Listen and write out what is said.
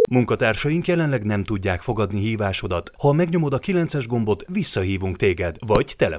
Munkatársaink jelenleg nem tudják fogadni hívásodat. Ha megnyomod a 9-es gombot, visszahívunk téged, vagy